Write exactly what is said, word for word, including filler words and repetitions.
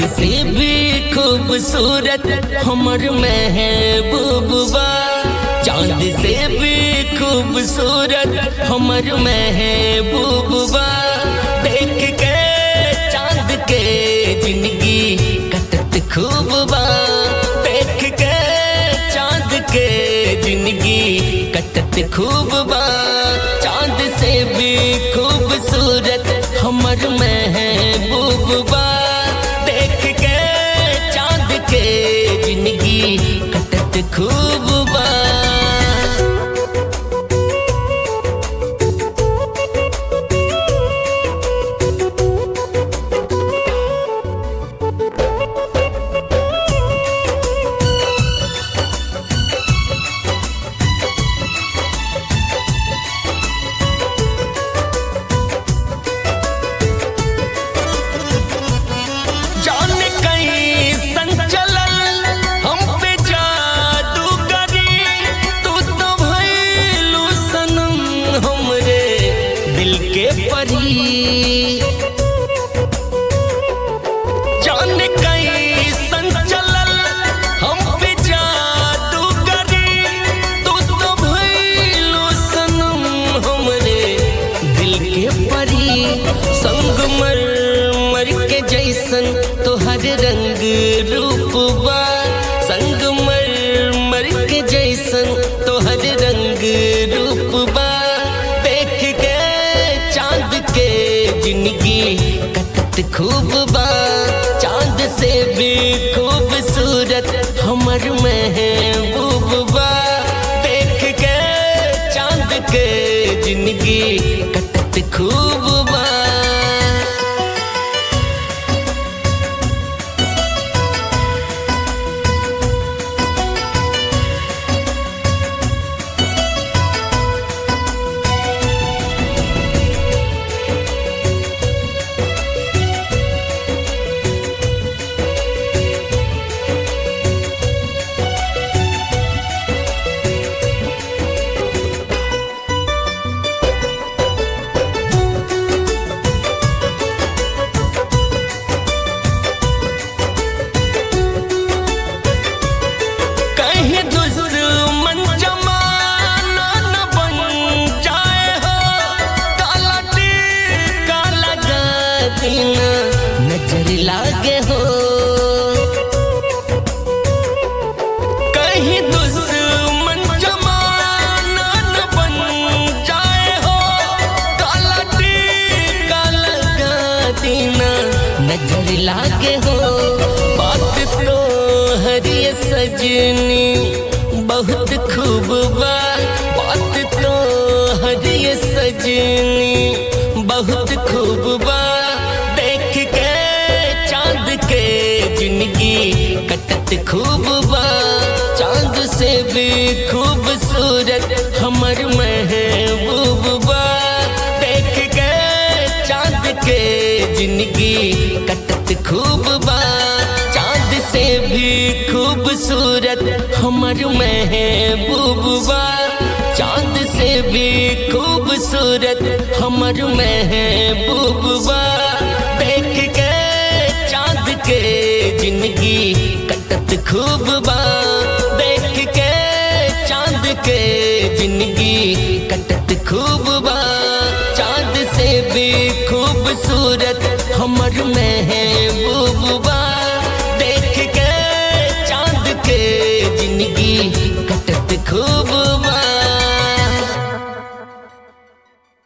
से भी खूबसूरत हमर महबूबा, चांद से भी खूबसूरत हमर महबूबा। देख के चांद के जिंदगी कटत खूब बा, देख के चांद के जिंदगी कटत खूब बा। चांद से भी खूबसूरत हमर महबूबा, देख के चांद के जिंदगी कटत खूब बा। जाने कैसन चलल हम पे जादूगरी, तू तो भइलू सनम हमरे दिल के परी। संगमर मर के जैसन तोहर रंग रूपबा, संगमर मर के जैसन तोहर रंग रूपबा। देख के चांद के जिंदगी कटत खूब बा, चांद से भी खूबसूरत हमर महबूबा। देख के चांद के जिंदगी कटत खूब बा। नजर लागे हो कहीं दुश्मन जमाना न बन जाए हो, काला टीका लगा दीना नजर लागे हो। बात तो हरी सजनी बहुत खूब बा, बात तो हरी सजनी बहुत खूब बा। देख के चांद के जिंदगी कटत खूब बा, चांद से भी खूबसूरत हमर महबूबा। देख के चांद के जिंदगी कटत खूब बा, चांद से भी खूबसूरत हमर महबूबा। चांद से भी खूबसूरत हमर महबूबा। देख के चांद के जिंदगी कटत खूब बा, देख के चांद के जिंदगी कटत खूब बा। चांद से भी खूबसूरत हमर महबूबा। देख के चांद के जिंदगी कटत खूब बा।